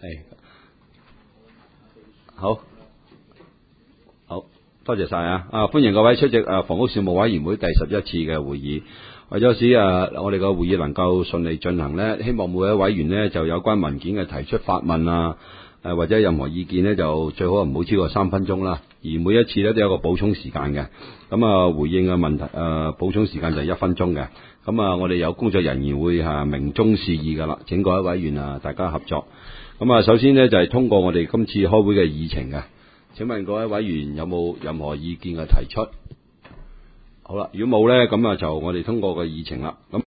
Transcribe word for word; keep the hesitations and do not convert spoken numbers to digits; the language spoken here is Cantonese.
係好，好多謝晒啊！啊，歡迎各位出席啊房屋事務委員會第十一次嘅會議。為咗使啊我哋個會議能夠順利進行呢，希望每位委員呢就有關文件嘅提出發問啊，誒或者任何意見呢，就最好唔好超過三分鐘啦。而每一次呢都有個補充時間嘅，咁啊回應嘅問題誒、呃、補充時間就係一分鐘嘅。咁啊我哋有工作人員會嚇明中示意噶啦，請各位委員啊大家合作。咁啊首先呢，就係、是、通過我哋今次開會嘅議程嘅。請問各位委員有冇任何意見嘅提出？好啦，如果冇呢，咁啊就我哋通過個議程啦。咁